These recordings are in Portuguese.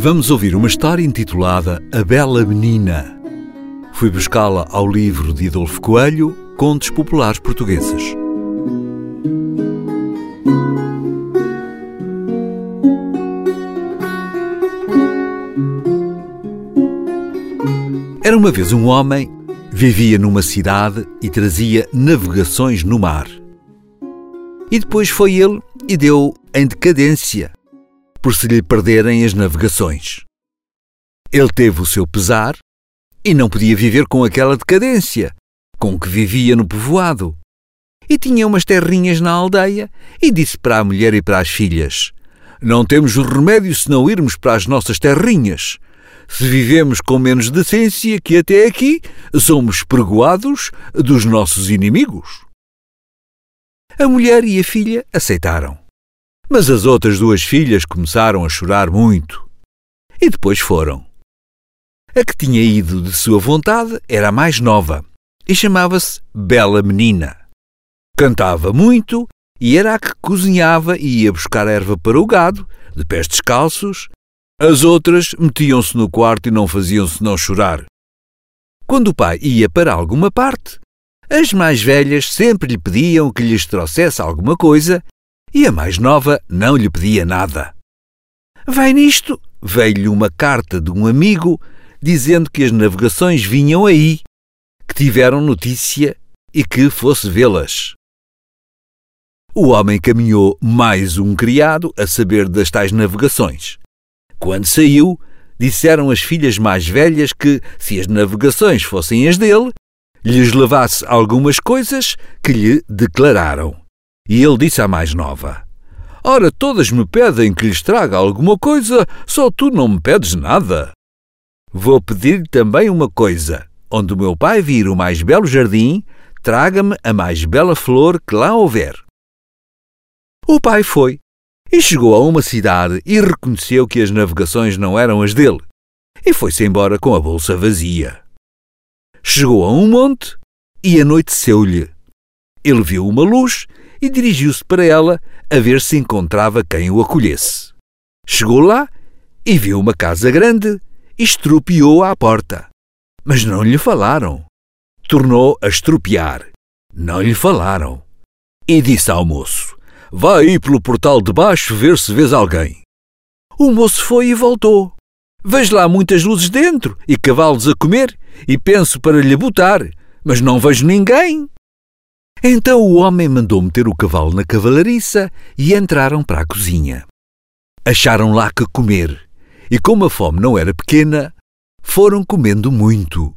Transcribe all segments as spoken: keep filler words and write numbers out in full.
Vamos ouvir uma história intitulada A Bela Menina. Fui buscá-la ao livro de Adolfo Coelho, Contos Populares Portugueses. Era uma vez um homem, vivia numa cidade e trazia navegações no mar. E depois foi ele e deu em decadência, por se lhe perderem as navegações. Ele teve o seu pesar e não podia viver com aquela decadência, com que vivia no povoado. E tinha umas terrinhas na aldeia e disse para a mulher e para as filhas: não temos remédio senão irmos para as nossas terrinhas. Se vivemos com menos decência que até aqui, somos pregoados dos nossos inimigos. A mulher e a filha aceitaram. Mas as outras duas filhas começaram a chorar muito. E depois foram. A que tinha ido de sua vontade era a mais nova e chamava-se Bela Menina. Cantava muito e era a que cozinhava e ia buscar erva para o gado, de pés descalços. As outras metiam-se no quarto e não faziam senão chorar. Quando o pai ia para alguma parte, as mais velhas sempre lhe pediam que lhes trouxesse alguma coisa e a mais nova não lhe pedia nada. Vai nisto, veio-lhe uma carta de um amigo dizendo que as navegações vinham aí, que tiveram notícia e que fosse vê-las. O homem caminhou mais um criado a saber das tais navegações. Quando saiu, disseram as filhas mais velhas que, se as navegações fossem as dele, lhes levasse algumas coisas que lhe declararam. E ele disse à mais nova: ora, todas me pedem que lhes traga alguma coisa, só tu não me pedes nada. Vou pedir-lhe também uma coisa. Onde o meu pai vir o mais belo jardim, traga-me a mais bela flor que lá houver. O pai foi e chegou a uma cidade e reconheceu que as navegações não eram as dele, e foi-se embora com a bolsa vazia. Chegou a um monte e anoiteceu-lhe. Ele viu uma luz e dirigiu-se para ela a ver se encontrava quem o acolhesse. Chegou lá e viu uma casa grande e estropiou à porta. Mas não lhe falaram. Tornou a estropiar. Não lhe falaram. E disse ao moço: vai aí pelo portal de baixo ver se vês alguém. O moço foi e voltou. Vejo lá muitas luzes dentro e cavalos a comer e penso para lhe botar, mas não vejo ninguém. Então o homem mandou meter o cavalo na cavalariça e entraram para a cozinha. Acharam lá que comer e, como a fome não era pequena, foram comendo muito.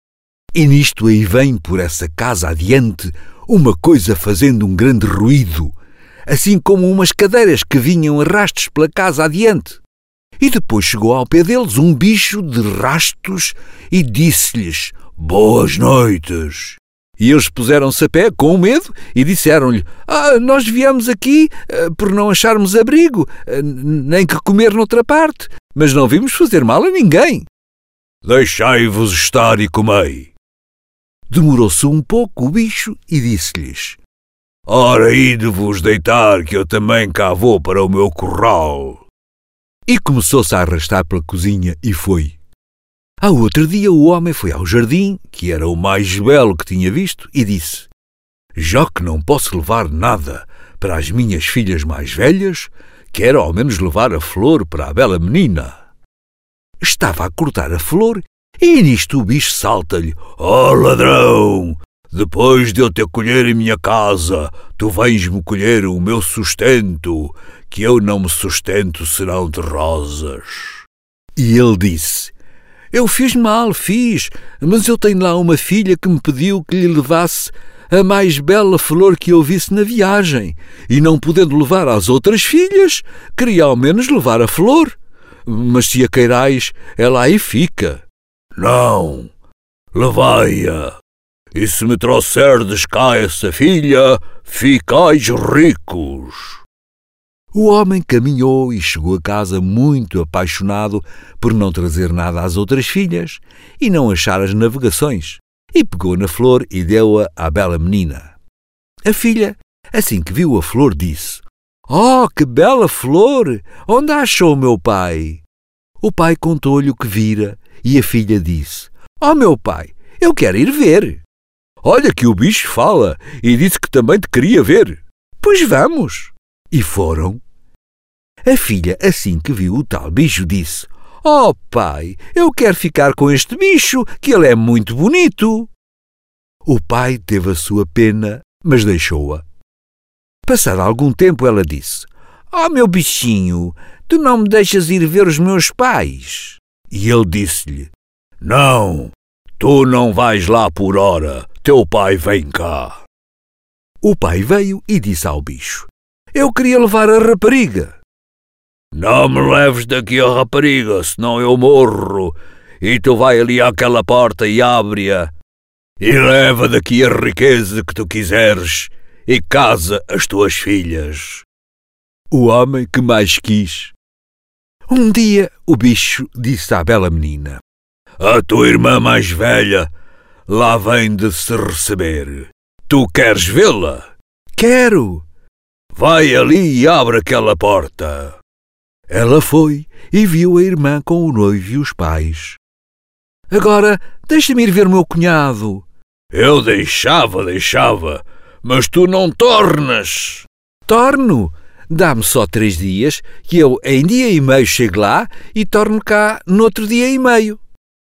E nisto aí vem por essa casa adiante uma coisa fazendo um grande ruído, assim como umas cadeiras que vinham a rastos pela casa adiante. E depois chegou ao pé deles um bicho de rastos e disse-lhes: boas noites. E eles puseram-se a pé com medo e disseram-lhe: ah, nós viemos aqui uh, por não acharmos abrigo, uh, nem que comer noutra parte, mas não vimos fazer mal a ninguém. Deixai-vos estar e comei. Demorou-se um pouco o bicho e disse-lhes: ora, aí de vos deitar, que eu também cá vou para o meu curral. E começou-se a arrastar pela cozinha e foi. Ao outro dia o homem foi ao jardim, que era o mais belo que tinha visto, e disse: já que não posso levar nada para as minhas filhas mais velhas, quero ao menos levar a flor para a bela menina. Estava a cortar a flor e nisto o bicho salta-lhe: ó ladrão! Depois de eu te colher em minha casa, tu vens-me colher o meu sustento, que eu não me sustento senão de rosas. E ele disse: eu fiz mal, fiz, mas eu tenho lá uma filha que me pediu que lhe levasse a mais bela flor que eu visse na viagem, e não podendo levar às outras filhas, queria ao menos levar a flor. Mas se a queirais, ela aí fica. Não, levai-a. E se me trouxerdes cá essa filha, ficais ricos. O homem caminhou e chegou a casa muito apaixonado por não trazer nada às outras filhas e não achar as navegações, e pegou na flor e deu-a à bela menina. A filha, assim que viu a flor, disse: oh, que bela flor! Onde a achou meu pai? O pai contou-lhe o que vira e a filha disse: "Oh, meu pai, eu quero ir ver." "Olha que o bicho fala e disse que também te queria ver." "Pois vamos." E foram. A filha, assim que viu o tal bicho, disse: "Oh, pai, eu quero ficar com este bicho, que ele é muito bonito." O pai teve a sua pena, mas deixou-a. Passado algum tempo, ela disse: "Oh, meu bichinho, tu não me deixas ir ver os meus pais?" E ele disse-lhe: "Não, tu não vais lá por hora, teu pai vem cá." O pai veio e disse ao bicho: "Eu queria levar a rapariga." "Não me leves daqui a rapariga, senão eu morro, e tu vai ali àquela porta e abre-a, e leva daqui a riqueza que tu quiseres, e casa as tuas filhas." O homem que mais quis. Um dia o bicho disse à bela menina: "A tua irmã mais velha lá vem de se receber. Tu queres vê-la?" "Quero." "Vai ali e abre aquela porta." Ela foi e viu a irmã com o noivo e os pais. "Agora deixa-me ir ver o meu cunhado." "Eu deixava, deixava, mas tu não tornas." "Torno. Dá-me só três dias, que eu em dia e meio chego lá e torno cá no outro dia e meio."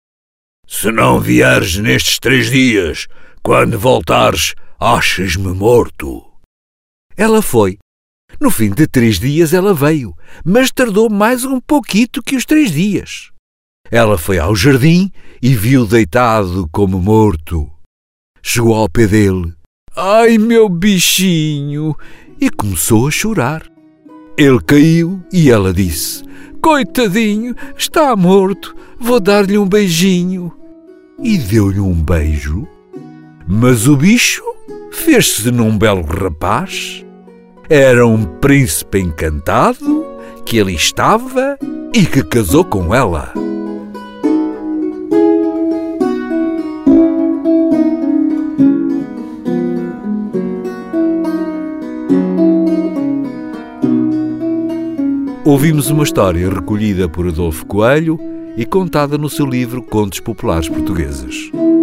"Se não vieres nestes três dias, quando voltares, achas-me morto." Ela foi. No fim de três dias ela veio, mas tardou mais um pouquito que os três dias. Ela foi ao jardim e viu deitado como morto. Chegou ao pé dele. "Ai, meu bichinho!" E começou a chorar. Ele caiu e ela disse: "Coitadinho, está morto, vou dar-lhe um beijinho." E deu-lhe um beijo. Mas o bicho fez-se num belo rapaz. Era um príncipe encantado que ali estava e que casou com ela. Ouvimos uma história recolhida por Adolfo Coelho e contada no seu livro Contos Populares Portugueses.